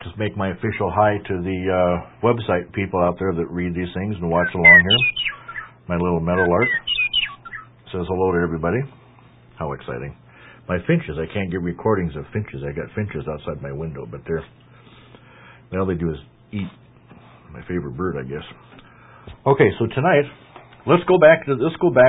just make my official hi to the website people out there that read these things and watch along here. My little meadowlark says hello to everybody. How exciting. My finches, I can't get recordings of finches. I got finches outside my window, but all they do is eat. My favorite bird, I guess. Okay, so tonight, let's go back to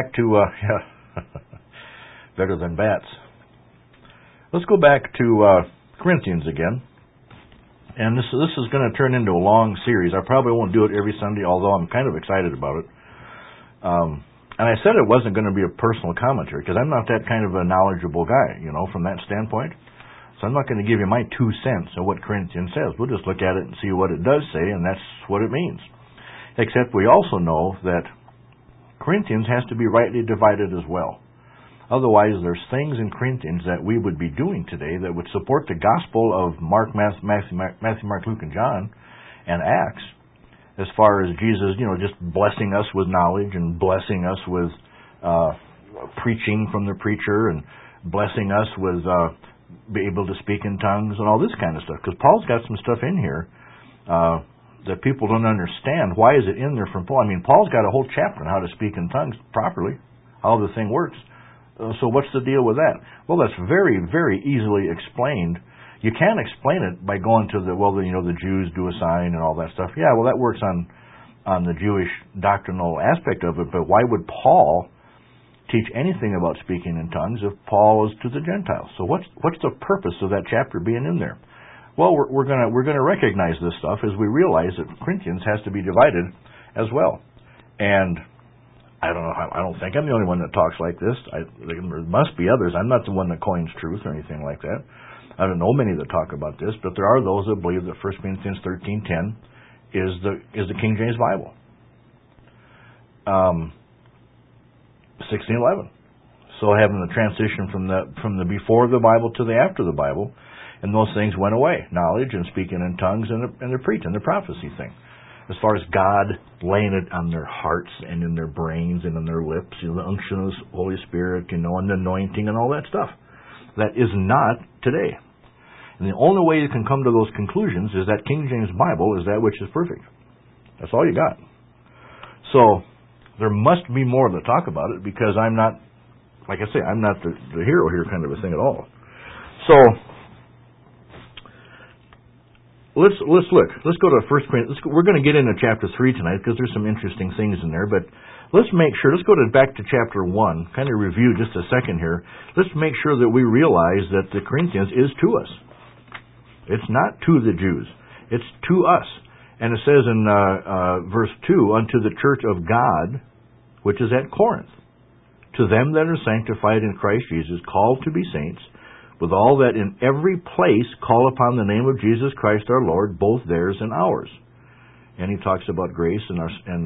better than bats. Let's go back to Corinthians again. And this is going to turn into a long series. I probably won't do it every Sunday, although I'm kind of excited about it. And I said it wasn't going to be a personal commentary, because I'm not that kind of a knowledgeable guy, from that standpoint. So I'm not going to give you my 2 cents of what Corinthians says. We'll just look at it and see what it does say, and that's what it means. Except we also know that Corinthians has to be rightly divided as well. Otherwise, there's things in Corinthians that we would be doing today that would support the gospel of Matthew, Mark, Luke, and John, and Acts, as far as Jesus, just blessing us with knowledge and blessing us with preaching from the preacher and blessing us with be able to speak in tongues and all this kind of stuff. Because Paul's got some stuff in here that people don't understand. Why is it in there from Paul? I mean, Paul's got a whole chapter on how to speak in tongues properly, how the thing works. So what's the deal with that? Well, that's very, very easily explained. You can't explain it by going to the Jews do a sign and all that stuff. Yeah, well, that works on the Jewish doctrinal aspect of it, but why would Paul teach anything about speaking in tongues if Paul is to the Gentiles? So what's the purpose of that chapter being in there? Well, we're gonna recognize this stuff as we realize that Corinthians has to be divided as well. And I don't think I'm the only one that talks like this. There must be others. I'm not the one that coins truth or anything like that. I don't know many that talk about this, but there are those that believe that 1 Corinthians 13:10 is the King James Bible. 16:11. So having the transition from the before the Bible to the after the Bible, and those things went away. Knowledge and speaking in tongues and the preaching, the prophecy thing. As far as God laying it on their hearts and in their brains and in their lips, the unction of the Holy Spirit, and the anointing and all that stuff. That is not today. And the only way you can come to those conclusions is that King James Bible is that which is perfect. That's all you got. So there must be more to talk about it, because I'm not, like I say, I'm not the hero here kind of a thing at all. So Let's look. Let's go to 1 Corinthians. We're going to get into chapter 3 tonight because there's some interesting things in there. But let's make sure. Let's go back to chapter 1. Kind of review just a second here. Let's make sure that we realize that the Corinthians is to us. It's not to the Jews. It's to us. And it says in verse 2, unto the church of God, which is at Corinth, to them that are sanctified in Christ Jesus, called to be saints, with all that in every place call upon the name of Jesus Christ our Lord, both theirs and ours. And he talks about grace, and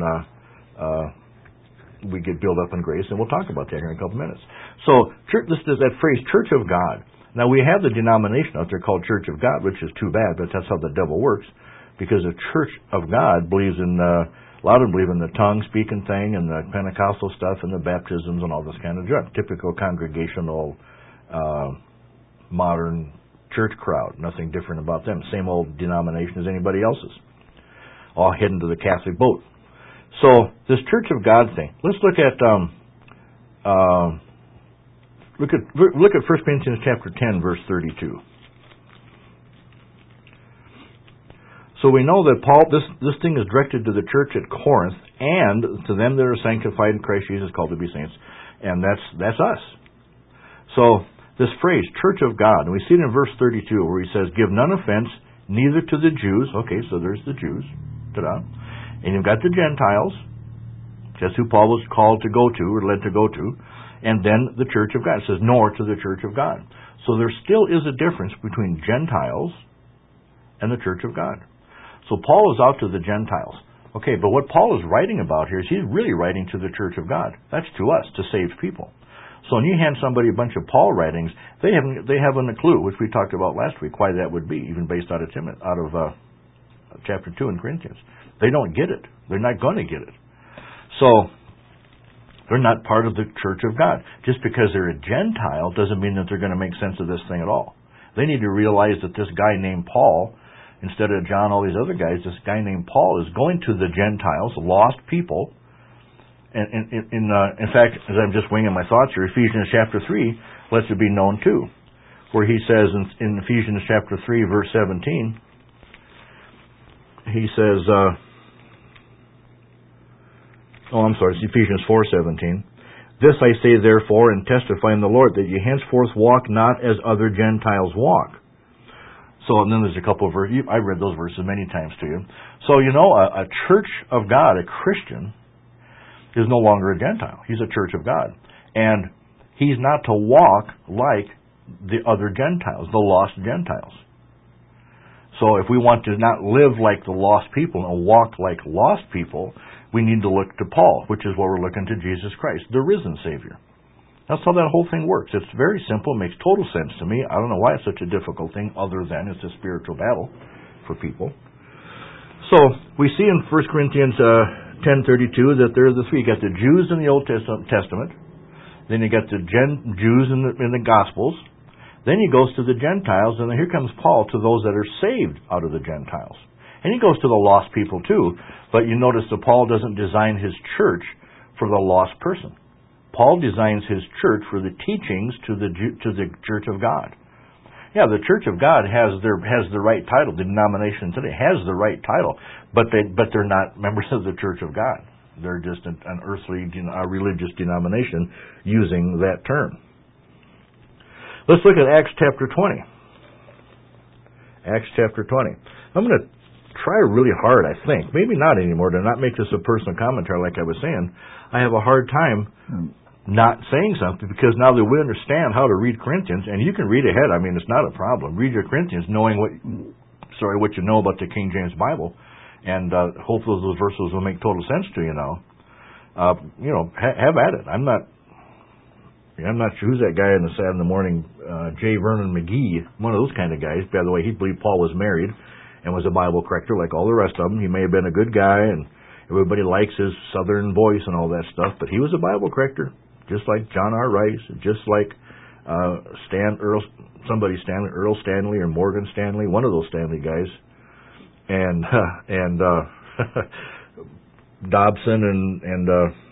we get built up in grace, and we'll talk about that here in a couple minutes. So that phrase, Church of God. Now we have the denomination out there called Church of God, which is too bad, but that's how the devil works, because the Church of God believes in a lot of them believe in the tongue speaking thing and the Pentecostal stuff and the baptisms and all this kind of junk. Typical congregational modern church crowd. Nothing different about them. Same old denomination as anybody else's. All heading to the Catholic boat. So this Church of God thing. Let's look at look at 1 Corinthians chapter 10, verse 32. So we know that Paul, this thing is directed to the church at Corinth and to them that are sanctified in Christ Jesus, called to be saints, and that's us. So this phrase, Church of God, and we see it in verse 32 where he says, give none offense, neither to the Jews. Okay, so there's the Jews. Ta-da. And you've got the Gentiles. That's who Paul was called to go to, or led to go to. And then the Church of God. It says, nor to the Church of God. So there still is a difference between Gentiles and the Church of God. So Paul is out to the Gentiles. Okay, but what Paul is writing about here is he's really writing to the Church of God. That's to us, to saved people. So when you hand somebody a bunch of Paul writings, they haven't a clue, which we talked about last week, why that would be, even based out of chapter 2 in Corinthians. They don't get it. They're not going to get it. So they're not part of the Church of God. Just because they're a Gentile doesn't mean that they're going to make sense of this thing at all. They need to realize that this guy named Paul instead of John, all these other guys, this guy named Paul is going to the Gentiles, lost people. And in fact, as I'm just winging my thoughts here, Ephesians chapter 3 lets it be known too, where he says in Ephesians chapter 3, verse 17, he says, it's Ephesians 4:17. This I say therefore, and testify in the Lord, that ye henceforth walk not as other Gentiles walk. So, and then there's a couple of verses. I've read those verses many times to you. So, a church of God, a Christian, is no longer a Gentile. He's a church of God. And he's not to walk like the other Gentiles, the lost Gentiles. So if we want to not live like the lost people and walk like lost people, we need to look to Paul, which is what we're looking to Jesus Christ, the risen Savior. That's how that whole thing works. It's very simple, makes total sense to me. I don't know why it's such a difficult thing, other than it's a spiritual battle for people. So we see in 1 Corinthians 10:32 that there are the three. You got the Jews in the Old Testament, then you got the Jews in the Gospels, then he goes to the Gentiles, and then here comes Paul to those that are saved out of the Gentiles. And he goes to the lost people too, but you notice that Paul doesn't design his church for the lost person. Paul designs his church for the teachings to the church of God. Yeah, the church of God has the right title. The denomination today has the right title, but they're not members of the church of God. They're just an earthly, religious denomination using that term. Let's look at Acts chapter 20. Acts chapter 20. I'm going to try really hard, I think, maybe not anymore, to not make this a personal commentary like I was saying. I have a hard time not saying something, because now that we understand how to read Corinthians, and you can read ahead, I mean, it's not a problem. Read your Corinthians knowing what you know about the King James Bible, and hopefully those verses will make total sense to you now. Have at it. I'm not sure who's that guy in the Saturday morning, J. Vernon McGee, one of those kind of guys. By the way, he believed Paul was married and was a Bible corrector like all the rest of them. He may have been a good guy, and everybody likes his southern voice and all that stuff, but he was a Bible corrector, just like John R. Rice, just like Earl Stanley or Morgan Stanley, one of those Stanley guys, and Dobson and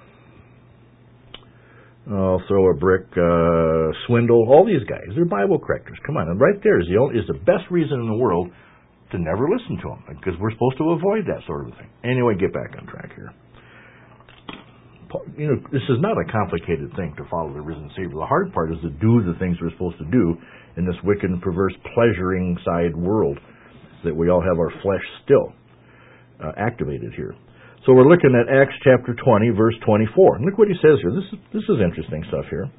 I'll throw a brick, Swindle, all these guys, they're Bible correctors. Come on, and right there is the best reason in the world to never listen to them, because we're supposed to avoid that sort of thing. Anyway, get back on track here. This is not a complicated thing to follow the risen Savior. The hard part is to do the things we're supposed to do in this wicked and perverse pleasuring side world that we all have our flesh still activated here. So we're looking at Acts chapter 20, verse 24. And look what he says here. This is interesting stuff here.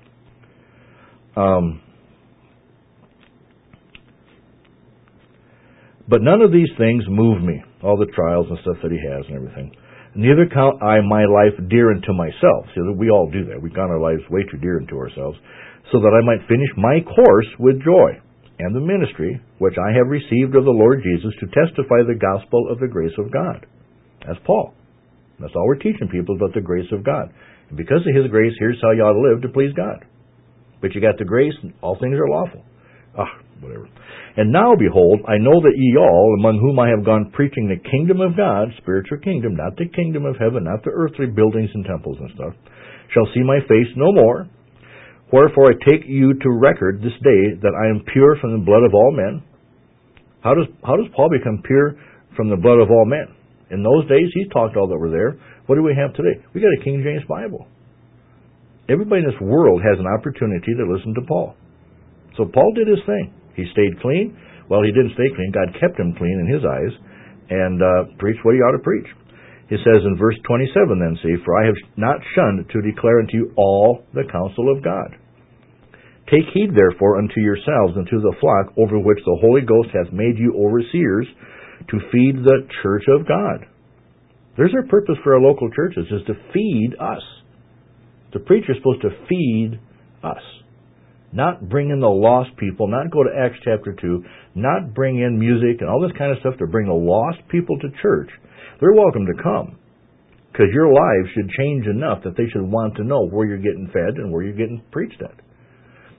But none of these things move me, all the trials and stuff that he has and everything. Neither count I my life dear unto myself. See, we all do that. We count our lives way too dear unto ourselves, so that I might finish my course with joy, and the ministry which I have received of the Lord Jesus, to testify the gospel of the grace of God. That's Paul. That's all we're teaching people, about the grace of God. And because of his grace, here's how you ought to live to please God. But you got the grace, and all things are lawful. Whatever. And now, behold, I know that ye all, among whom I have gone preaching the kingdom of God, spiritual kingdom, not the kingdom of heaven, not the earthly buildings and temples and stuff, shall see my face no more. Wherefore I take you to record this day that I am pure from the blood of all men. How does Paul become pure from the blood of all men? In those days, he talked all that were there. What do we have today? We got a King James Bible. Everybody in this world has an opportunity to listen to Paul. So Paul did his thing. He stayed clean. Well, he didn't stay clean. God kept him clean in his eyes, and preached what he ought to preach. He says in verse 27 then, see, for I have not shunned to declare unto you all the counsel of God. Take heed therefore unto yourselves and to the flock over which the Holy Ghost hath made you overseers, to feed the church of God. There's our purpose for our local churches, is to feed us. The preacher's supposed to feed us. Not bring in the lost people, not go to Acts chapter 2, not bring in music and all this kind of stuff to bring the lost people to church. They're welcome to come, because your lives should change enough that they should want to know where you're getting fed and where you're getting preached at.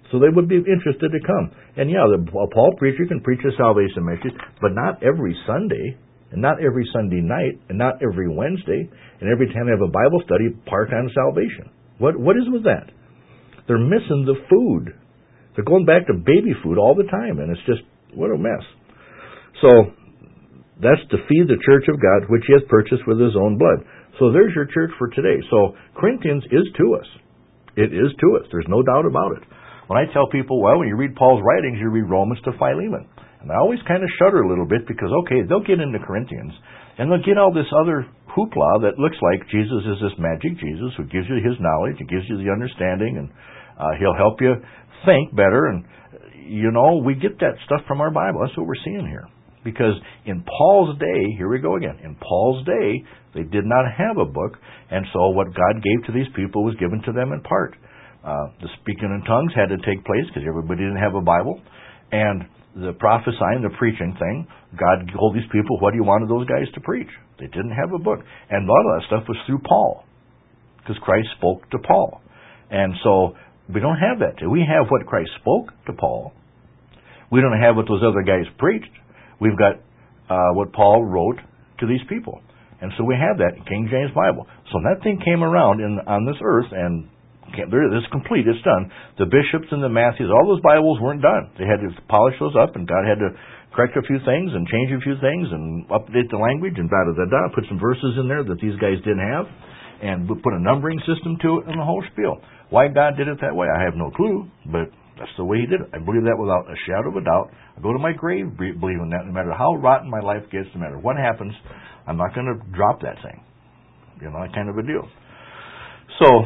So they would be interested to come. And yeah, a Paul preacher can preach a salvation message, but not every Sunday, and not every Sunday night, and not every Wednesday, and every time they have a Bible study, part on salvation. What is with that? They're missing the food. They're going back to baby food all the time, and it's just, what a mess. So that's to feed the church of God, which he has purchased with his own blood. So there's your church for today. So Corinthians is to us. It is to us. There's no doubt about it. When I tell people, well, when you read Paul's writings, you read Romans to Philemon. And I always kind of shudder a little bit because, okay, they'll get into Corinthians, and they'll get all this other hoopla that looks like Jesus is this magic Jesus who gives you his knowledge, he gives you the understanding, and he'll help you think better. And, we get that stuff from our Bible. That's what we're seeing here. Because in Paul's day, here we go again, in Paul's day, they did not have a book, and so what God gave to these people was given to them in part. The speaking in tongues had to take place because everybody didn't have a Bible, and the prophesying, the preaching thing, God told these people what he wanted those guys to preach. They didn't have a book. And a lot of that stuff was through Paul, because Christ spoke to Paul. And so we don't have that. We have what Christ spoke to Paul. We don't have what those other guys preached. We've got what Paul wrote to these people. And so we have that in King James Bible. So when that thing came around on this earth, and it's complete, it's done. The bishops and the Matthews, all those Bibles weren't done. They had to polish those up, and God had to correct a few things and change a few things and update the language and da-da-da-da, put some verses in there that these guys didn't have, and put a numbering system to it and the whole spiel. Why God did it that way, I have no clue, but that's the way he did it. I believe that without a shadow of a doubt. I go to my grave believing that. No matter how rotten my life gets, no matter what happens, I'm not going to drop that thing. That kind of a deal. So,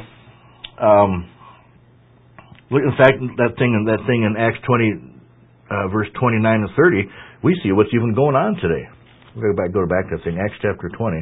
in fact, that thing in Acts 20, verse 29 and 30, we see what's even going on today. We're going to go back to that thing, Acts chapter 20,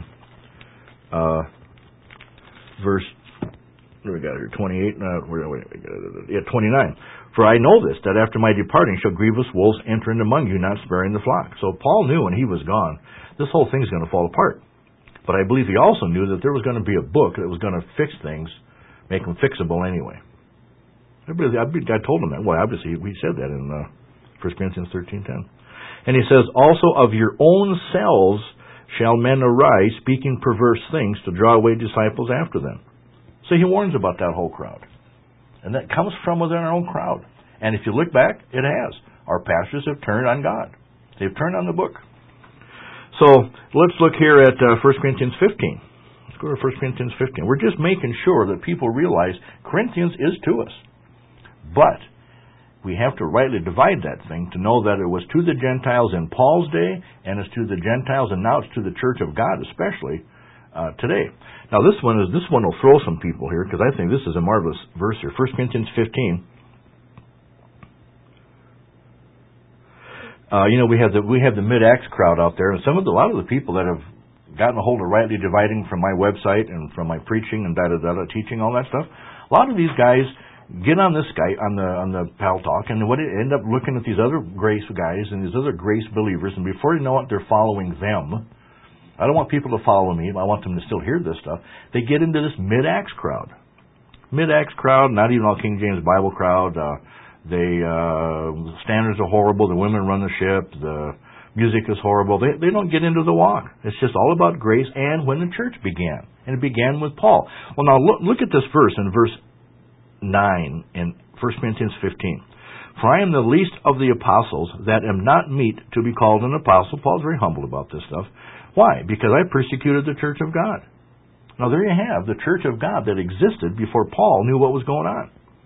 verse, what do we got here, 28, 29. For I know this, that after my departing shall grievous wolves enter in among you, not sparing the flock. So Paul knew when he was gone, this whole thing's going to fall apart. But I believe he also knew that there was going to be a book that was going to fix things, make them fixable anyway. I told him that. Well, obviously, we said that in 1 Corinthians 13:10. And he says, also of your own selves shall men arise, speaking perverse things, to draw away disciples after them. So he warns about that whole crowd. And that comes from within our own crowd. And if you look back, it has. Our pastors have turned on God. They've turned on the book. So let's look here at 1 Corinthians 15. Let's go to 1 Corinthians 15. We're just making sure that people realize Corinthians is to us. But we have to rightly divide that thing to know that it was to the Gentiles in Paul's day, and it's to the Gentiles, and now it's to the church of God, especially today. Now this one will throw some people here, because I think this is a marvelous verse here. 1 Corinthians 15. We have the Mid-Acts crowd out there, and a lot of the people that have gotten a hold of rightly dividing from my website and from my preaching and teaching all that stuff. A lot of these guys get on this guy on the Pal Talk, and what they end up looking at these other grace guys and these other grace believers, and before you know it, they're following them. I don't want people to follow me. I want them to still hear this stuff. They get into this Mid-Acts crowd. Mid-Acts crowd, not even all King James Bible crowd. The standards are horrible. The women run the ship. The music is horrible. They don't get into the walk. It's just all about grace and when the church began. And it began with Paul. Well, now look at this verse in verse 9 in 1 Corinthians 15. For I am the least of the apostles, that am not meet to be called an apostle. Paul's very humble about this stuff. Why? Because I persecuted the church of God. Now there you have the church of God that existed before Paul knew what was going on.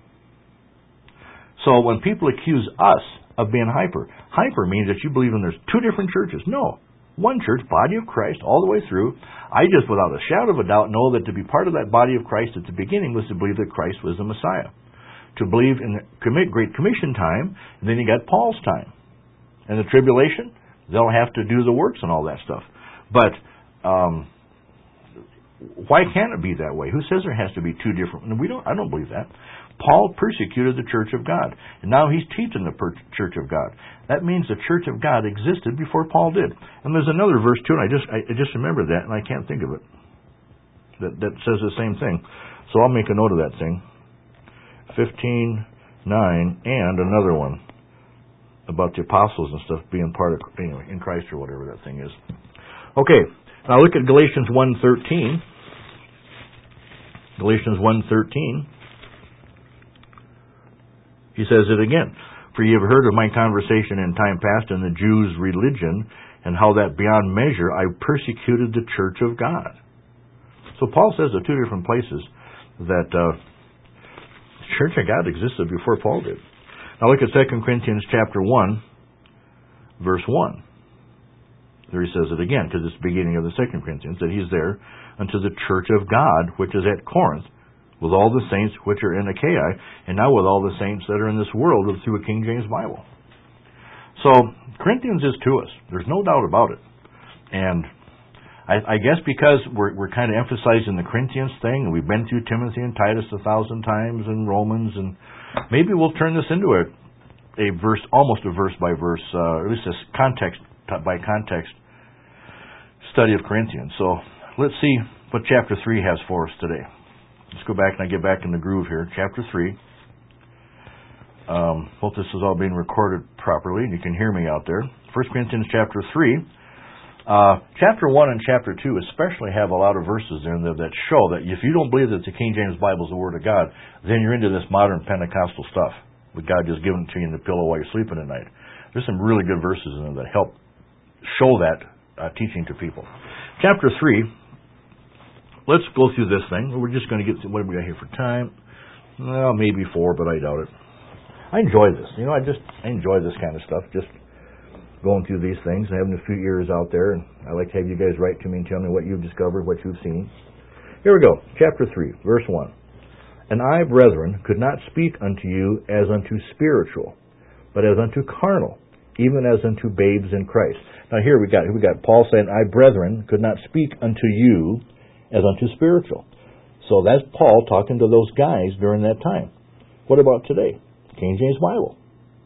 So when people accuse us of being hyper means that you believe there's two different churches. No. One church, body of Christ, all the way through. I just, without a shadow of a doubt, know that to be part of that body of Christ at the beginning was to believe that Christ was the Messiah. To believe in the Great Commission time, and then you got Paul's time. And the tribulation, they'll have to do the works and all that stuff. But why can't it be that way? Who says there has to be two different? I don't believe that. Paul persecuted the church of God, and now he's teaching the church of God. That means the church of God existed before Paul did. And there's another verse too, and I just remember that, and I can't think of it. That says the same thing. So I'll make a note of that thing. 15. 9, and another one about the apostles and stuff being part of, anyway, in Christ or whatever that thing is. Okay, now look at Galatians 1:13. Galatians 1:13. He says it again. For ye have heard of my conversation in time past in the Jews' religion, and how that beyond measure I persecuted the church of God. So Paul says at two different places that the church of God existed before Paul did. Now look at 2 Corinthians chapter 1, verse 1. There he says it again, because it's the beginning of the 2 Corinthians, that he's there unto the church of God, which is at Corinth, with all the saints which are in Achaia, and now with all the saints that are in this world through a King James Bible. So, Corinthians is to us. There's no doubt about it. And I guess because we're kind of emphasizing the Corinthians thing, and we've been through Timothy and Titus 1,000 times, and Romans, and maybe we'll turn this into a verse, almost a verse by verse, or at least a context by context study of Corinthians. So, let's see what chapter 3 has for us today. Let's go back and I get back in the groove here. Chapter 3. Hope this is all being recorded properly and you can hear me out there. 1 Corinthians chapter 3. Chapter 1 and chapter 2 especially have a lot of verses in there that show that if you don't believe that the King James Bible is the Word of God, then you're into this modern Pentecostal stuff with God just giving it to you in the pillow while you're sleeping at night. There's some really good verses in there that help show that teaching to people. Chapter 3. Let's go through this thing. We're just going to get, what do we got here for time? Well, maybe 4, but I doubt it. I enjoy this. You know, I enjoy this kind of stuff, just going through these things and having a few ears out there. And I like to have you guys write to me and tell me what you've discovered, what you've seen. Here we go. Chapter 3, verse 1. And I, brethren, could not speak unto you as unto spiritual, but as unto carnal, even as unto babes in Christ. Now here we got Paul saying, I, brethren, could not speak unto you as unto spiritual. So that's Paul talking to those guys during that time. What about today? King James Bible.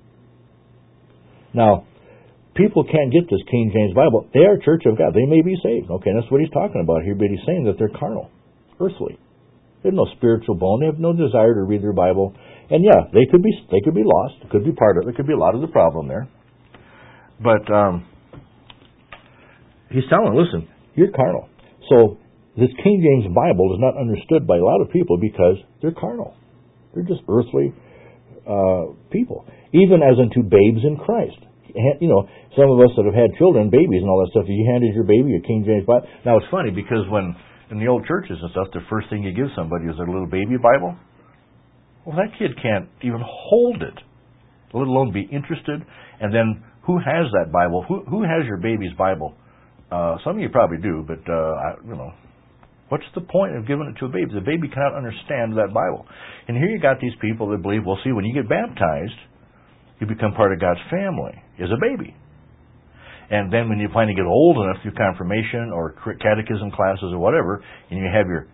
Now, people can't get this King James Bible. They are Church of God. They may be saved. Okay, that's what he's talking about here, but he's saying that they're carnal, earthly. They have no spiritual bone. They have no desire to read their Bible. And yeah, they could be lost. It could be part of it. It could be a lot of the problem there. But he's telling them, listen, you're carnal. So this King James Bible is not understood by a lot of people because they're carnal. They're just earthly people. Even as unto babes in Christ. You know, some of us that have had children, babies and all that stuff, you handed your baby a King James Bible. Now it's funny because when in the old churches and stuff, the first thing you give somebody is a little baby Bible. Well, that kid can't even hold it, let alone be interested. And then who has that Bible? Who has your baby's Bible? Some of you probably do, but you know. What's the point of giving it to a baby? The baby cannot understand that Bible. And here you got these people that believe, well, see, when you get baptized, you become part of God's family as a baby. And then when you finally get old enough through confirmation or catechism classes or whatever, and you have your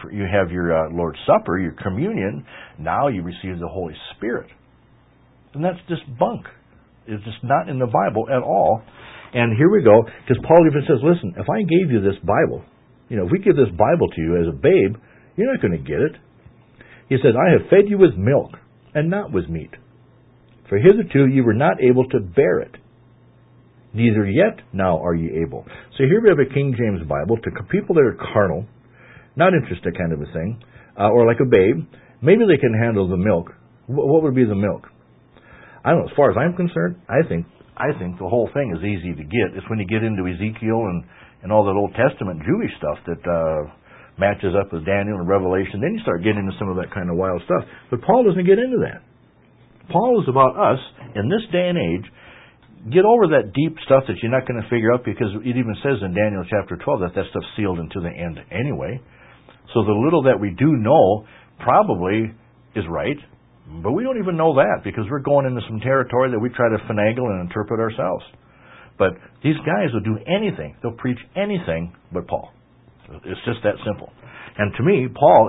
Lord's Supper, your communion, now you receive the Holy Spirit. And that's just bunk. It's just not in the Bible at all. And here we go, because Paul even says, listen, if I gave you this Bible, you know, if we give this Bible to you as a babe, you're not going to get it. He says, I have fed you with milk and not with meat. For hitherto you were not able to bear it. Neither yet now are ye able. So here we have a King James Bible to people that are carnal, not interested kind of a thing, or like a babe. Maybe they can handle the milk. What would be the milk? I don't know. As far as I'm concerned, I think the whole thing is easy to get. It's when you get into Ezekiel and all that Old Testament Jewish stuff that matches up with Daniel and Revelation. Then you start getting into some of that kind of wild stuff. But Paul doesn't get into that. Paul is about us in this day and age. Get over that deep stuff that you're not going to figure out, because it even says in Daniel chapter 12 that stuff's sealed into the end anyway. So the little that we do know probably is right, but we don't even know that because we're going into some territory that we try to finagle and interpret ourselves. But these guys will do anything. They'll preach anything but Paul. It's just that simple. And to me, Paul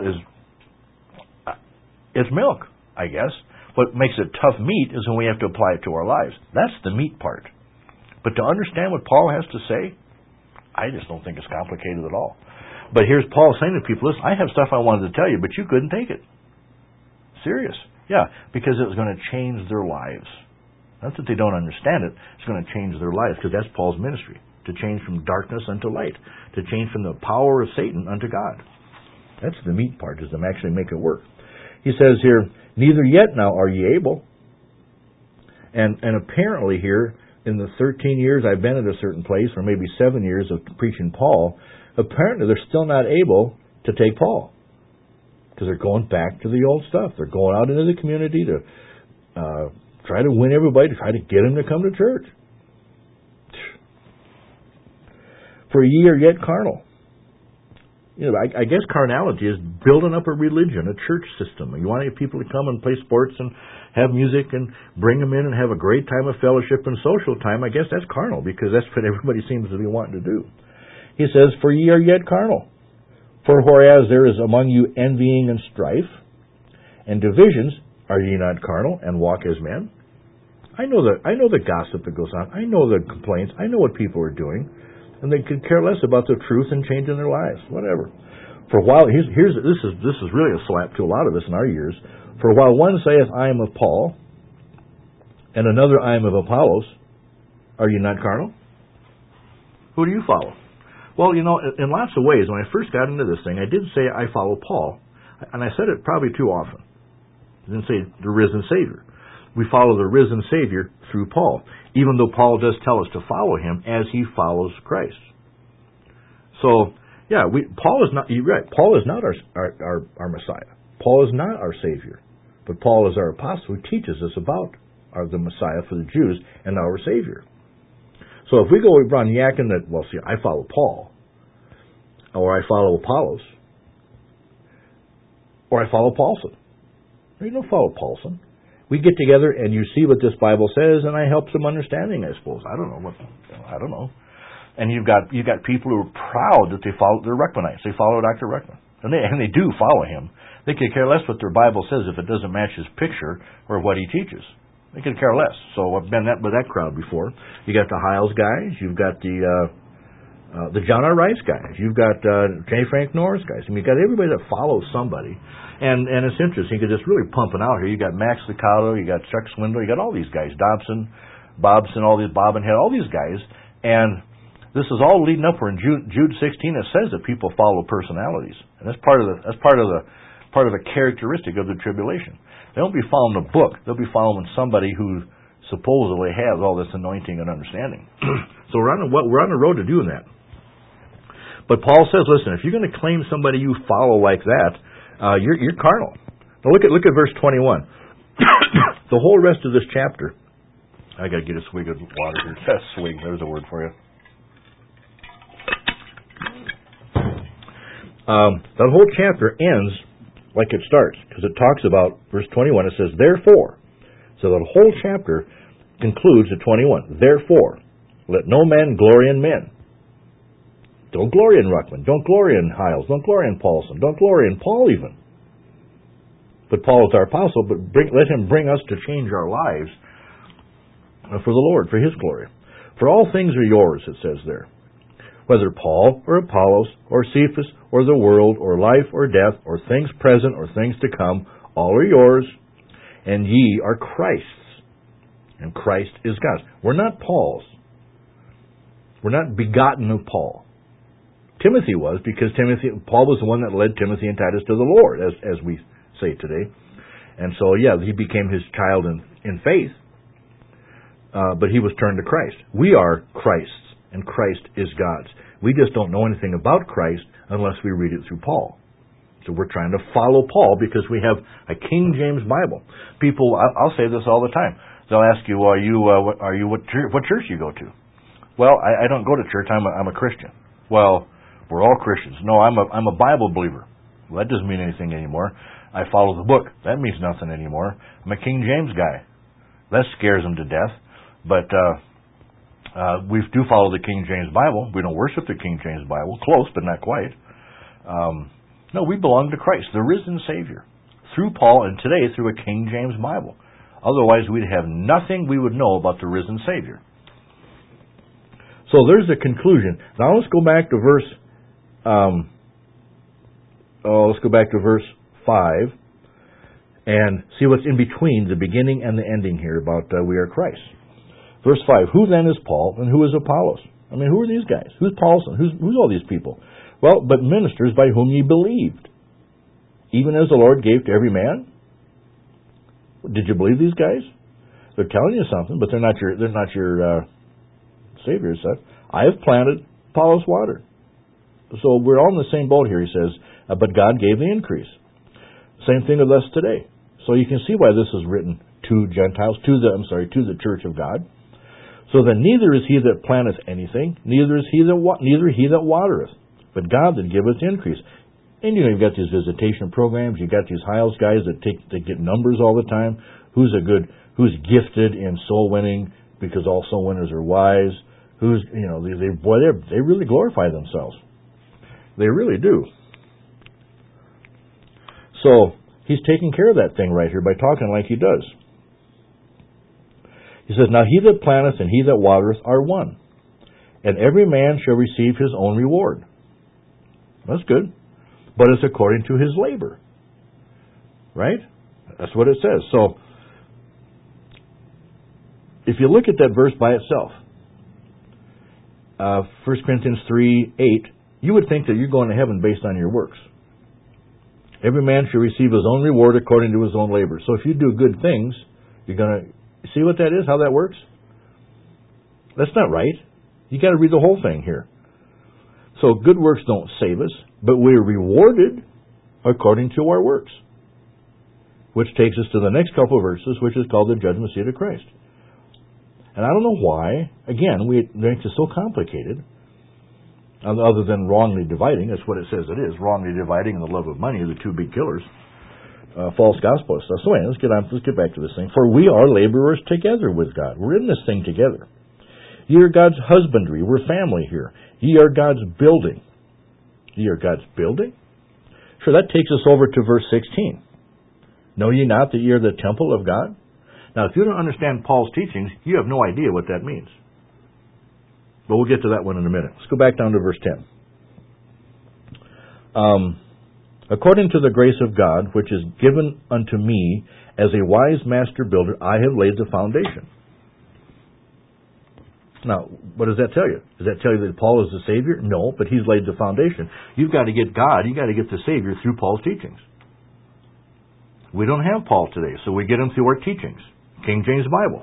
is milk, I guess. What makes it tough meat is when we have to apply it to our lives. That's the meat part. But to understand what Paul has to say, I just don't think it's complicated at all. But here's Paul saying to people, listen, I have stuff I wanted to tell you, but you couldn't take it. Serious. Yeah, because it was going to change their lives. Not that they don't understand it. It's going to change their lives, because that's Paul's ministry, to change from darkness unto light, to change from the power of Satan unto God. That's the meat part, is to actually make it work. He says here, neither yet now are ye able. And apparently here, in the 13 years I've been at a certain place, or maybe 7 years of preaching Paul, apparently they're still not able to take Paul, because they're going back to the old stuff. They're going out into the community to try to win everybody, to try to get them to come to church. For ye are yet carnal. You know, I guess carnality is building up a religion, a church system. You want people to come and play sports and have music and bring them in and have a great time of fellowship and social time. I guess that's carnal, because that's what everybody seems to be wanting to do. He says, for ye are yet carnal. For whereas there is among you envying and strife and divisions, are ye not carnal and walk as men? I know the gossip that goes on. I know the complaints. I know what people are doing. And they could care less about the truth and changing their lives, whatever. For a while, this is really a slap to a lot of us in our years. For a while one saith, I am of Paul, and another, I am of Apollos. Are you not carnal? Who do you follow? Well, you know, in lots of ways, when I first got into this thing, I did say I follow Paul, and I said it probably too often. I didn't say the risen Savior. We follow the risen Savior through Paul, even though Paul does tell us to follow him as he follows Christ. So, yeah, Paul is not. You're right. Paul is not our Messiah. Paul is not our Savior, but Paul is our apostle who teaches us about the Messiah for the Jews and our Savior. So if we go around yakking that, well, see, I follow Paul, or I follow Apollos, or I follow Paulson. You don't follow Paulson. We get together and you see what this Bible says, and I help some understanding, I suppose. I don't know. And you've got people who are proud that they follow the Ruckmanites. They follow Dr. Ruckman, and they do follow him. They could care less what their Bible says if it doesn't match his picture or what he teaches. They could care less. So I've been with that crowd before. You got the Hiles guys. You've got the John R. Rice guys. You've got J. Frank Norris guys. I mean, you've got everybody that follows somebody. And it's interesting because it's really pumping out here. You got Max Lucado, you got Chuck Swindle, you got all these guys, Bobson, all these Bob and Head, all these guys. And this is all leading up where in Jude 16 it says that people follow personalities, and that's part of the characteristic of the tribulation. They won't be following a book; they'll be following somebody who supposedly has all this anointing and understanding. So we're on the road to doing that. But Paul says, listen, if you're going to claim somebody you follow like that, you're carnal. Now look at verse 21. The whole rest of this chapter. I got to get a swig of water here. Swig. There's a word for you. That whole chapter ends like it starts, because it talks about verse 21. It says, therefore. So the whole chapter concludes at 21. Therefore, let no man glory in men. Don't glory in Ruckman. Don't glory in Hiles. Don't glory in Paulson. Don't glory in Paul even. But Paul is our apostle, but let him bring us to change our lives for the Lord, for his glory. For all things are yours, it says there. Whether Paul or Apollos or Cephas or the world or life or death or things present or things to come, all are yours, and ye are Christ's. And Christ is God's. We're not Paul's. We're not begotten of Paul. Timothy was, because Paul was the one that led Timothy and Titus to the Lord, as we say today. And so, yeah, he became his child in faith, but he was turned to Christ. We are Christ's, and Christ is God's. We just don't know anything about Christ unless we read it through Paul. So we're trying to follow Paul because we have a King James Bible. People, I'll say this all the time. They'll ask you, what church you go to? Well, I don't go to church. I'm a Christian. Well, we're all Christians. No, I'm a Bible believer. Well, that doesn't mean anything anymore. I follow the book. That means nothing anymore. I'm a King James guy. That scares them to death. But we do follow the King James Bible. We don't worship the King James Bible. Close, but not quite. No, we belong to Christ, the risen Savior, through Paul and today through a King James Bible. Otherwise, we'd have nothing we would know about the risen Savior. So there's the conclusion. Now let's go back to verse 5. and see what's in between the beginning and the ending here about we are Christ. Verse 5, who then is Paul and who is Apollos? I mean, who are these guys? Who's Paul? Who's all these people? Well, but ministers by whom ye believed, even as the Lord gave to every man. Did you believe these guys? They're telling you something, but they're not your Savior, as such. I have planted, Apollos watered. So we're all in the same boat here, he says, but God gave the increase. Same thing with us today. So you can see why this is written to Gentiles, to the church of God. So then neither is he that planteth anything, neither he that watereth, but God that giveth increase. And you've got these visitation programs, you've got these Hiles guys that get numbers all the time. Who's gifted in soul winning because all soul winners are wise. They really glorify themselves. They really do. So he's taking care of that thing right here by talking like he does. He says, now he that planteth and he that watereth are one, and every man shall receive his own reward. That's good. But it's according to his labor. Right? That's what it says. So, if you look at that verse by itself, 1 Corinthians 3:8, you would think that you're going to heaven based on your works. Every man shall receive his own reward according to his own labor. So if you do good things, you're going to... See what that is, how that works? That's not right. You got to read the whole thing here. So good works don't save us, but we're rewarded according to our works. Which takes us to the next couple of verses, which is called the judgment seat of Christ. And I don't know why, again, it makes it so complicated, other than wrongly dividing. That's what it says it is. Wrongly dividing and the love of money are the two big killers. False gospel stuff. So anyway, let's get back to this thing. For we are laborers together with God. We're in this thing together. Ye are God's husbandry. We're family here. Ye are God's building. Ye are God's building? Sure, that takes us over to verse 16. Know ye not that ye are the temple of God? Now, if you don't understand Paul's teachings, you have no idea what that means. But we'll get to that one in a minute. Let's go back down to verse 10. According to the grace of God, which is given unto me as a wise master builder, I have laid the foundation. Now, what does that tell you? Does that tell you that Paul is the Savior? No, but he's laid the foundation. You've got to get God, you've got to get the Savior through Paul's teachings. We don't have Paul today, so we get him through our teachings. King James Bible.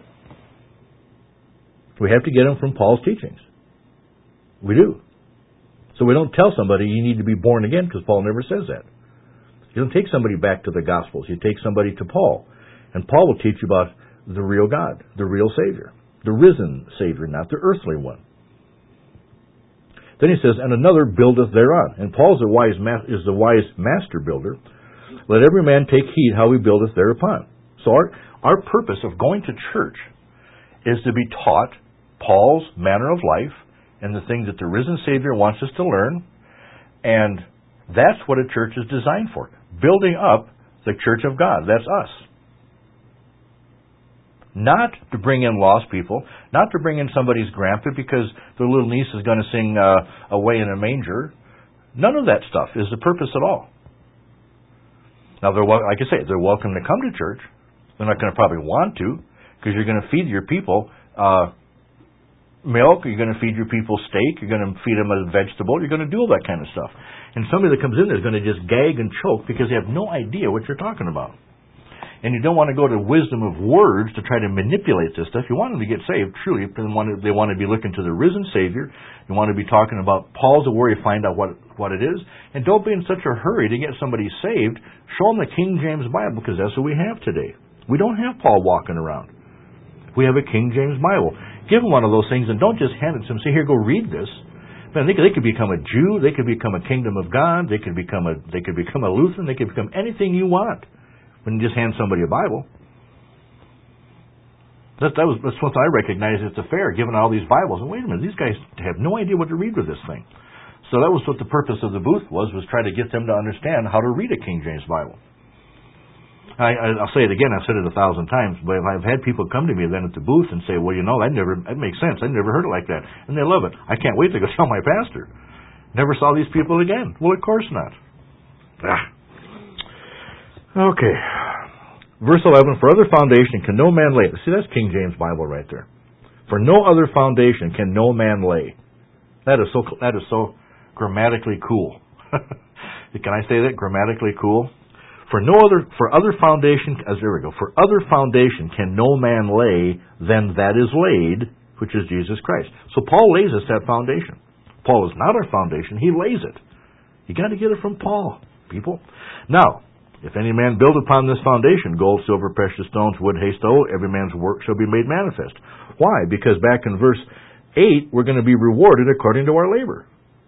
We have to get him from Paul's teachings. We do. So we don't tell somebody you need to be born again, because Paul never says that. You don't take somebody back to the Gospels. You take somebody to Paul. And Paul will teach you about the real God, the real Savior, the risen Savior, not the earthly one. Then he says, and another buildeth thereon. And Paul is the wise master builder. Let every man take heed how he buildeth thereupon. So our purpose of going to church is to be taught Paul's manner of life and the things that the risen Savior wants us to learn. And that's what a church is designed for. Building up the church of God. That's us. Not to bring in lost people. Not to bring in somebody's grandpa because their little niece is going to sing Away in a Manger. None of that stuff is the purpose at all. Now, like I say, they're welcome to come to church. They're not going to probably want to, because you're going to feed your people milk, you're going to feed your people steak, you're going to feed them a vegetable, you're going to do all that kind of stuff. And somebody that comes in there is going to just gag and choke because they have no idea what you're talking about. And you don't want to go to wisdom of words to try to manipulate this stuff. You want them to get saved, truly. They want to be looking to the risen Savior. You want to be talking about Paul's where you find out what it is. And don't be in such a hurry to get somebody saved. Show them the King James Bible, because that's what we have today. We don't have Paul walking around. We have a King James Bible. Give them one of those things and don't just hand it to them. Say, here, go read this. Man, they could become a Jew. They could become a Kingdom of God. They could become a Lutheran. They could become anything you want when you just hand somebody a Bible. That's once I recognized at the fair, giving all these Bibles. And wait a minute, these guys have no idea what to read with this thing. So that was what the purpose of the booth was try to get them to understand how to read a King James Bible. I'll say it again, I've said it 1,000 times, but I've had people come to me then at the booth and say, well, that makes sense. I never heard it like that. And they love it. I can't wait to go tell my pastor. Never saw these people again. Well, of course not. Okay. Verse 11, for other foundation can no man lay. See, that's King James Bible right there. For no other foundation can no man lay. That is so grammatically cool. Can I say that? Grammatically cool? For other foundation can no man lay than that is laid, which is Jesus Christ. So Paul lays us that foundation. Paul is not our foundation, he lays it. You got to get it from Paul, people. Now, if any man build upon this foundation, gold, silver, precious stones, wood, hay, stone, every man's work shall be made manifest. Why? Because back in verse 8, we're going to be rewarded according to our labor.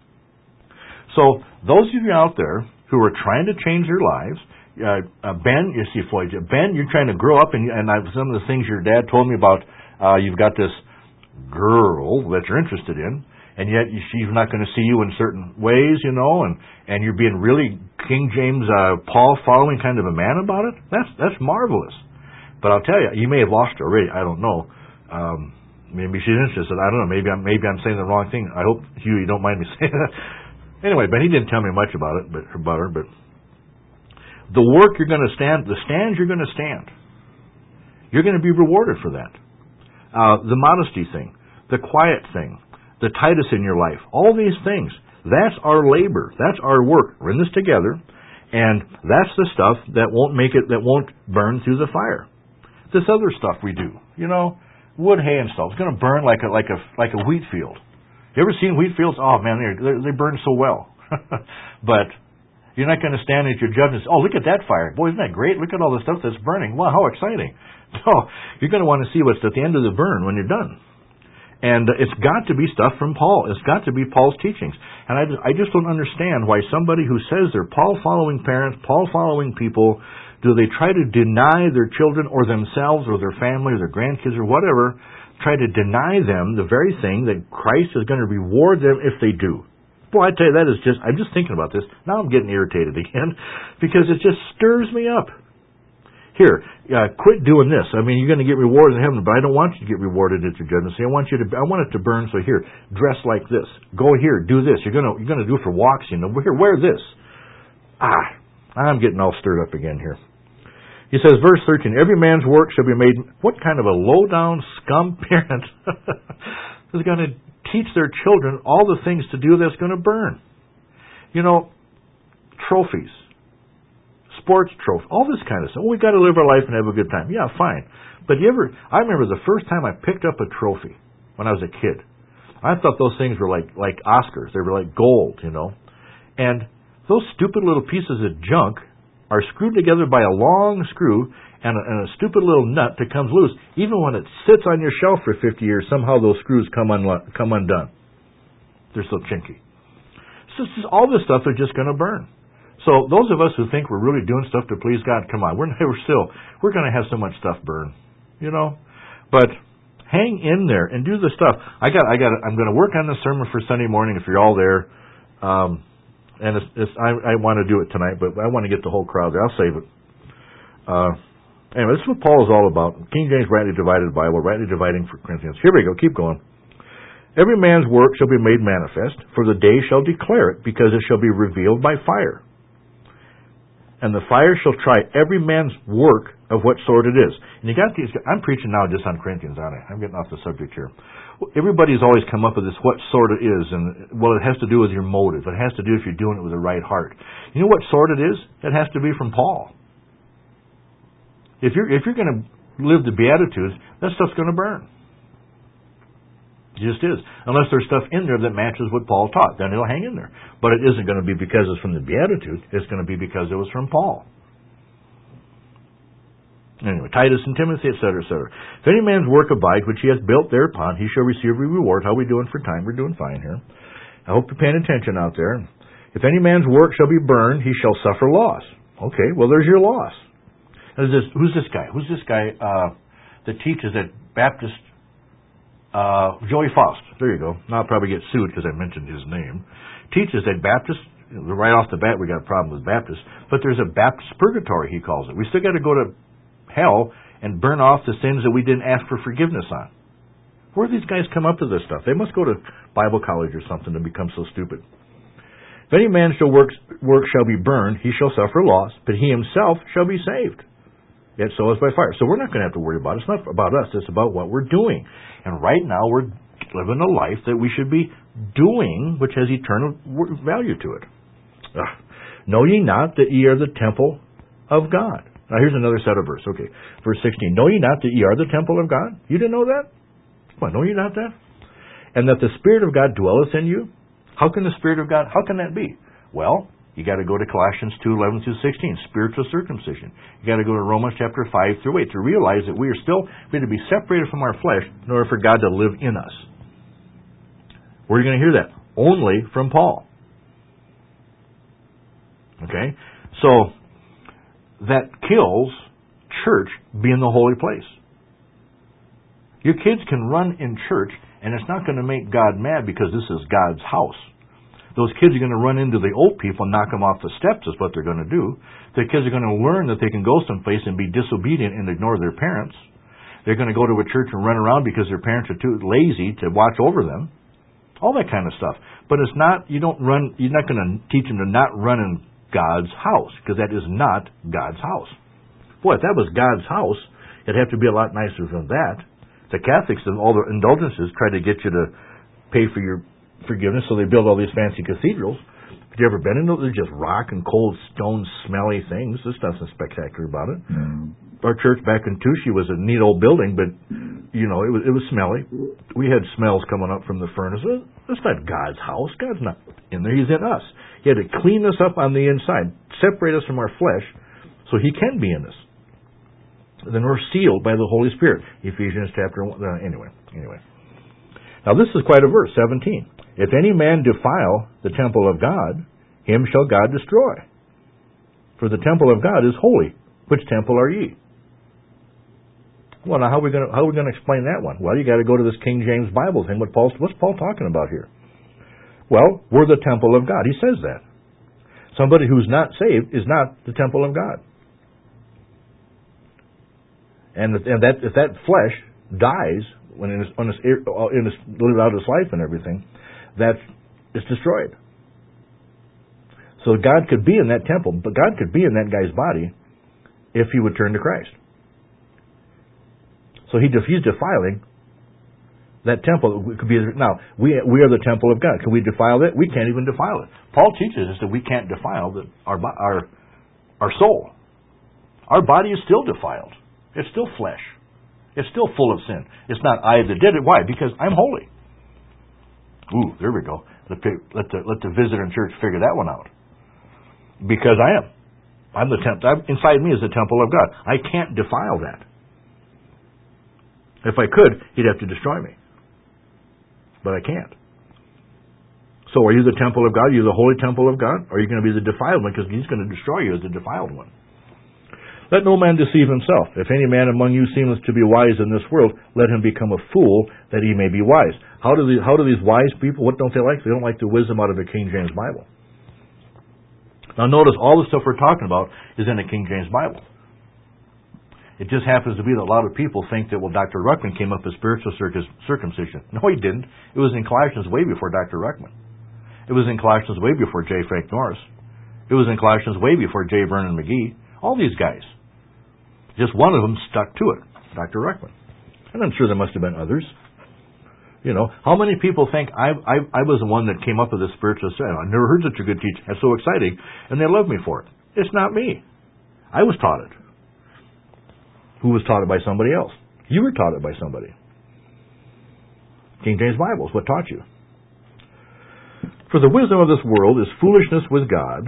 So, those of you out there who are trying to change your lives, Ben, you see, Floyd, Ben, you're trying to grow up, and some of the things your dad told me about, you've got this girl that you're interested in, and yet she's not going to see you in certain ways, and you're being really King James, Paul following kind of a man about it. That's marvelous. But I'll tell you, you may have lost her already. I don't know. Maybe she's interested. I don't know. Maybe I'm saying the wrong thing. I hope you don't mind me saying that. Anyway, but he didn't tell me much about it, about her. But the work you're going to stand, the stands you're going to stand, you're going to be rewarded for that. The modesty thing, the quiet thing, the Titus in your life, all these things, that's our labor, that's our work. We're in this together, and that's the stuff that won't burn through the fire. This other stuff we do, wood, hay, and stuff, it's going to burn like a wheat field. You ever seen wheat fields? Oh man, they burn so well. But you're not going to stand at your judge and say, oh, look at that fire. Boy, isn't that great? Look at all the stuff that's burning. Wow, how exciting. No, you're going to want to see what's at the end of the burn when you're done. And it's got to be stuff from Paul. It's got to be Paul's teachings. And I just don't understand why somebody who says they're Paul-following parents, Paul-following people, do they try to deny their children or themselves or their family or their grandkids or whatever, try to deny them the very thing that Christ is going to reward them if they do. Boy, I tell you, I'm just thinking about this. Now I'm getting irritated again because it just stirs me up. Here, quit doing this. I mean, you're going to get rewarded in heaven, but I don't want you to get rewarded at your judgment. I want it to burn. So here, dress like this. Go here, do this. You're going to do it for walks. Here, wear this. I'm getting all stirred up again here. He says, verse 13, every man's work shall be made. What kind of a low-down scum parent is going to teach their children all the things to do that's going to burn? Trophies. Sports trophies, all this kind of stuff. We got to live our life and have a good time. Yeah, fine. But I remember the first time I picked up a trophy when I was a kid. I thought those things were like Oscars. They were like gold, And those stupid little pieces of junk are screwed together by a long screw and a stupid little nut that comes loose. Even when it sits on your shelf for 50 years, somehow those screws come undone. They're so chinky. So all this stuff is just going to burn. So those of us who think we're really doing stuff to please God, come on, we're going to have so much stuff burn, But hang in there and do the stuff. I'm going to work on the sermon for Sunday morning if you're all there, and I want to do it tonight, but I want to get the whole crowd there. I'll save it. Anyway, this is what Paul is all about. King James rightly divided Bible, rightly dividing for Corinthians. Here we go. Keep going. Every man's work shall be made manifest, for the day shall declare it, because it shall be revealed by fire. And the fire shall try every man's work of what sort it is. And you got these. I'm preaching now just on Corinthians, aren't I? I'm getting off the subject here. Everybody's always come up with this what sort it is, and it has to do with your motive. It has to do if you're doing it with the right heart. You know what sort it is? It has to be from Paul. If you're going to live the Beatitudes, that stuff's going to burn. It just is. Unless there's stuff in there that matches what Paul taught. Then it'll hang in there. But it isn't going to be because it's from the Beatitude. It's going to be because it was from Paul. Anyway, Titus and Timothy, etc., etc. If any man's work abide, which he hath built thereupon, he shall receive a reward. How are we doing for time? We're doing fine here. I hope you're paying attention out there. If any man's work shall be burned, he shall suffer loss. Okay, well, there's your loss. Who's this guy? Who's this guy that teaches at Baptist? Joey Faust. There you go. Now I'll probably get sued because I mentioned his name. Teaches that Baptist, right off the bat we got a problem with Baptist, but there's a Baptist purgatory, he calls it. We still got to go to hell and burn off the sins that we didn't ask for forgiveness on. Where do these guys come up with this stuff? They must go to Bible college or something to become so stupid. If any man shall work shall be burned, he shall suffer loss, but he himself shall be saved. Yet so is by fire. So we're not going to have to worry about it. It's not about us. It's about what we're doing. And right now we're living a life that we should be doing, which has eternal value to it. Know ye not that ye are the temple of God? Now here's another set of verse. Okay, verse 16. Know ye not that ye are the temple of God? You didn't know that? Come on, know ye not that? And that the Spirit of God dwelleth in you? How can the Spirit of God, how can that be? Well, you got to go to Colossians 2:11 through 16, spiritual circumcision. You got to go to Romans chapter 5 through 8 to realize that we are to be separated from our flesh in order for God to live in us. Where are you going to hear that? Only from Paul. Okay? So, that kills church being the holy place. Your kids can run in church, and it's not going to make God mad because this is God's house. Those kids are going to run into the old people and knock them off the steps is what they're going to do. The kids are going to learn that they can go someplace and be disobedient and ignore their parents. They're going to go to a church and run around because their parents are too lazy to watch over them. All that kind of stuff. But it's not, you're not going to teach them to not run in God's house, because that is not God's house. Boy, if that was God's house, it'd have to be a lot nicer than that. The Catholics and all their indulgences try to get you to pay for your forgiveness, so they build all these fancy cathedrals. Have you ever been in those? They're just rock and cold stone smelly things. There's nothing spectacular about it. Our church back in Touchy was a neat old building, but it was smelly. We had smells coming up from the furnace. That's not God's house. God's not in there. He's in us. He had to clean us up on the inside, separate us from our flesh, so He can be in us. Then we're sealed by the Holy Spirit. Ephesians chapter 1. Anyway. Now this is quite a verse, 17. If any man defile the temple of God, him shall God destroy. For the temple of God is holy. Which temple are ye? Well, now how are we going to explain that one? Well, you got to go to this King James Bible thing. What's Paul talking about here? Well, we're the temple of God. He says that. Somebody who's not saved is not the temple of God. And if that flesh dies when it's lived out its life and everything, that is destroyed. So God could be in that temple, but God could be in that guy's body if he would turn to Christ. So he's defiling that temple. It could be, now, we are the temple of God. Can we defile that? We can't even defile it. Paul teaches us that we can't defile our soul. Our body is still defiled. It's still flesh. It's still full of sin. It's not I that did it. Why? Because I'm holy. Ooh, there we go. Let the visitor in church figure that one out. Because I am. I'm the temple. Inside me is the temple of God. I can't defile that. If I could, He'd have to destroy me. But I can't. So are you the temple of God? Are you the holy temple of God? Or are you going to be the defiled one? Because He's going to destroy you as the defiled one. Let no man deceive himself. If any man among you seemeth to be wise in this world, let him become a fool, that he may be wise. How do these wise people, what don't they like? They don't like the wisdom out of the King James Bible. Now notice, all the stuff we're talking about is in the King James Bible. It just happens to be that a lot of people think that, well, Dr. Ruckman came up with spiritual circumcision. No, he didn't. It was in Colossians way before Dr. Ruckman. It was in Colossians way before J. Frank Norris. It was in Colossians way before J. Vernon McGee. All these guys. Just one of them stuck to it, Dr. Ruckman. And I'm sure there must have been others. How many people think I was the one that came up with this spiritual stuff? I never heard such a good teaching. That's so exciting. And they love me for it. It's not me. I was taught it. Who was taught it by somebody else? You were taught it by somebody. King James Bible is what taught you. For the wisdom of this world is foolishness with God.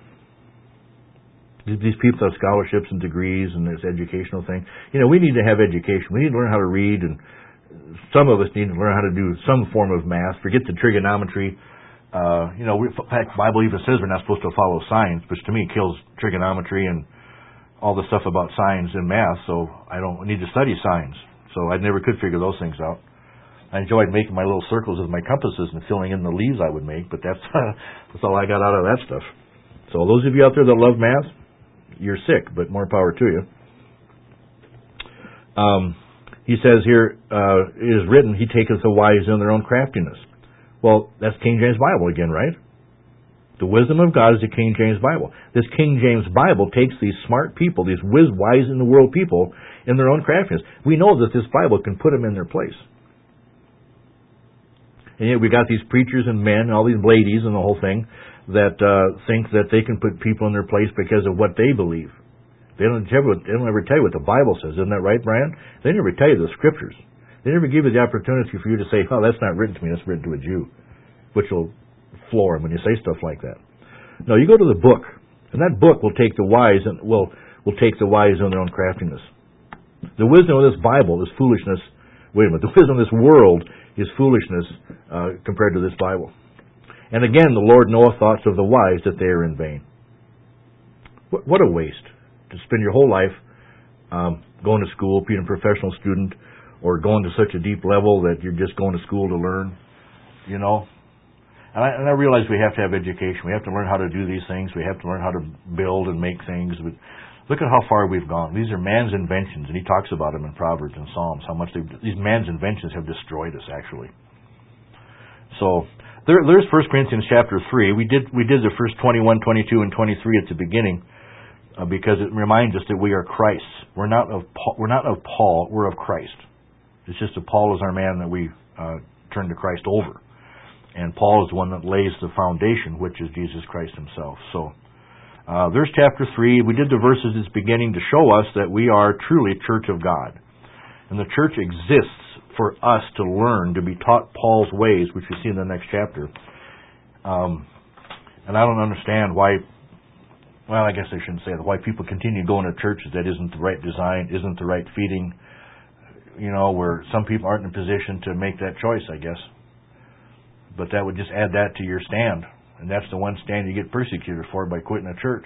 These people have scholarships and degrees and this educational thing. We need to have education. We need to learn how to read, and some of us need to learn how to do some form of math. Forget the trigonometry. In fact, the Bible even says we're not supposed to follow science, which to me kills trigonometry and all the stuff about science and math, so I don't need to study science. So I never could figure those things out. I enjoyed making my little circles with my compasses and filling in the leaves I would make, but that's all I got out of that stuff. So those of you out there that love math, you're sick, but more power to you. He says here, it is written, He taketh the wise in their own craftiness. Well, that's King James Bible again, right? The wisdom of God is the King James Bible. This King James Bible takes these smart people, these wise in the world people, in their own craftiness. We know that this Bible can put them in their place. And yet we got these preachers and men, and all these ladies and the whole thing, that think that they can put people in their place because of what they believe. They don't ever tell you what the Bible says. Isn't that right, Brian? They never tell you the Scriptures. They never give you the opportunity for you to say, oh, that's not written to me, that's written to a Jew, which will floor them when you say stuff like that. No, you go to the book, and that book will take the wise and will take the wise in their own craftiness. The wisdom of this Bible is foolishness. Wait a minute. The wisdom of this world is foolishness compared to this Bible. And again, the Lord knoweth thoughts of the wise, that they are in vain. What a waste to spend your whole life going to school, being a professional student, or going to such a deep level that you're just going to school to learn, you know. And I realize we have to have education. We have to learn how to do these things. We have to learn how to build and make things. But look at how far we've gone. These are man's inventions, and he talks about them in Proverbs and Psalms, how much these man's inventions have destroyed us, actually. So there's 1 Corinthians chapter 3. We did the first 21, 22, and 23 at the beginning because it reminds us that we are Christ's. We're not of Paul. We're of Christ. It's just that Paul is our man that we turn to Christ over. And Paul is the one that lays the foundation, which is Jesus Christ himself. So there's chapter 3. We did the verses at the beginning to show us that we are truly church of God. And the church exists for us to learn, to be taught Paul's ways, which we see in the next chapter. And I don't understand why, well, I guess I shouldn't say that, why people continue going to churches that isn't the right design, isn't the right feeding, you know, where some people aren't in a position to make that choice, I guess. But that would just add that to your stand. And that's the one stand you get persecuted for by quitting a church.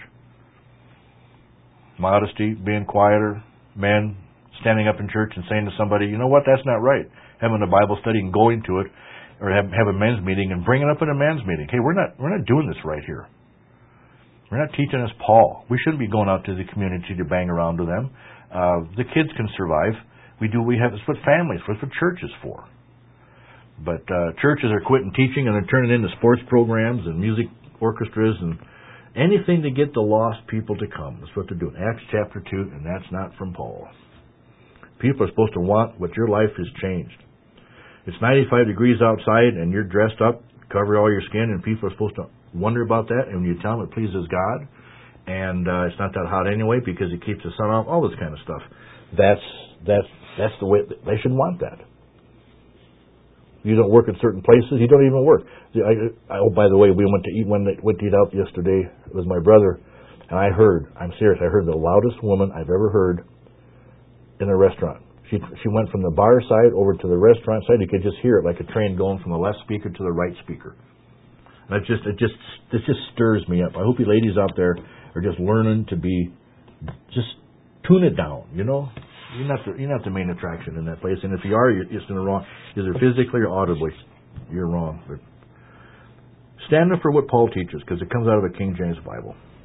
Modesty, being quieter, men standing up in church and saying to somebody, you know what, that's not right. Having a Bible study and going to it, or have a men's meeting and bring it up in a men's meeting. Hey, we're not doing this right here. We're not teaching us Paul. We shouldn't be going out to the community to bang around to them. The kids can survive. It's what families, it's what church is for. But churches are quitting teaching and they're turning into sports programs and music orchestras and anything to get the lost people to come. That's what they're doing. Acts chapter 2, and that's not from Paul. People are supposed to want what your life has changed. It's 95 degrees outside and you're dressed up, cover all your skin, and people are supposed to wonder about that. And when you tell them it pleases God, and it's not that hot anyway because it keeps the sun off, all this kind of stuff. That's the way they should want that. You don't work at certain places, you don't even work. Oh, by the way, we went to eat out yesterday with my brother, and I'm serious, I heard the loudest woman I've ever heard in a restaurant. She went from the bar side over to the restaurant side. You could just hear it like a train going from the left speaker to the right speaker. And it just stirs me up. I hope you ladies out there are just learning to just tune it down, you know? You're not the main attraction in that place. And if you are, you're just in the wrong, either physically or audibly. You're wrong. But stand up for what Paul teaches, because it comes out of a King James Bible.